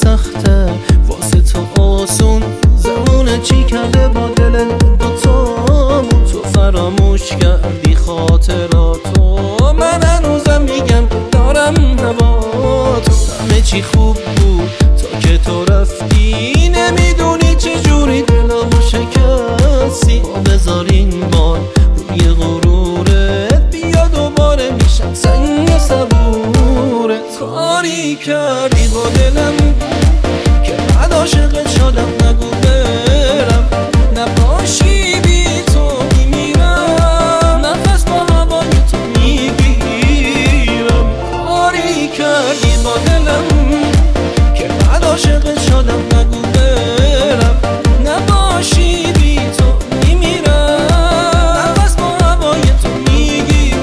سخته واسه تو آسون، زمونه چی کرده با دل دوتامون. تو فراموش کردی خاطراتو، من هنوزم میگم دارم هواتو. همه چی خوب بود تا که تو رفتی، نمیدونی چجوری دلمو شکستی. بذار این بار روی غرورت، بیا دوباره میشم سنگ صبورت. کاری کردی با دلم که بعد عاشقت شدم، نگو برم نباشی بی تو میمیرم، نفس با هوای تو میگیرم. کاری کردی با دلم که بعد عاشقت شدم، نگو برم نباشی بی تو میمیرم، نفس با هوای تو میگیرم.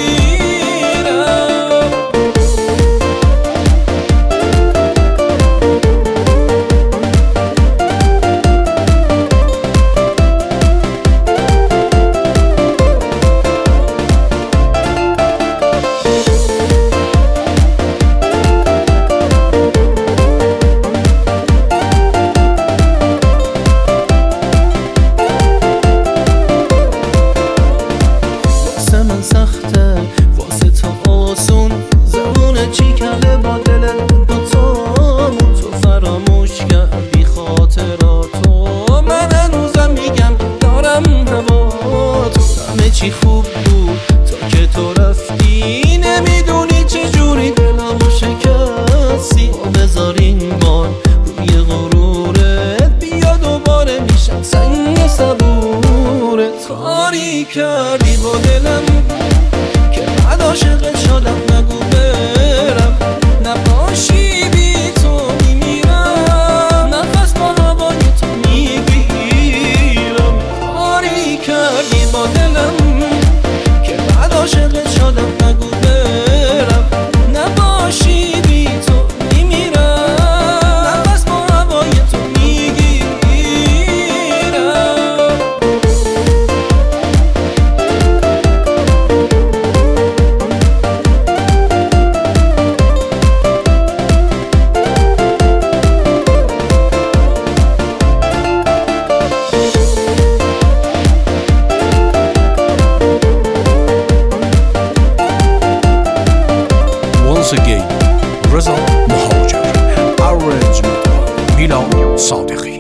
من سخته واسه تو آسون، زمونه چی کرده با دل دوتامون. تو فراموش کردی خاطراتو، من هنوزم میگم دارم هواتو. همه چی خوب بود تا که تو رفتی، نمیدونی چجوری دلمو شکستی. بذار این بار روی غرورت، بیا دوباره میشم سنگ صبورت. کاری کردی با دلم که بعد عاشقت شدم، نگو برم نباشی بی تو میمیرم، نفس با هوای تو میگیرم. کاری کردی با دلم که بعد عاشقت شدم، نگو برم نباشی بی تو میمیرم، نفس با هوای تو میگیرم. Once again, Reza Muhajir, arrangement by Milan Sadiqi.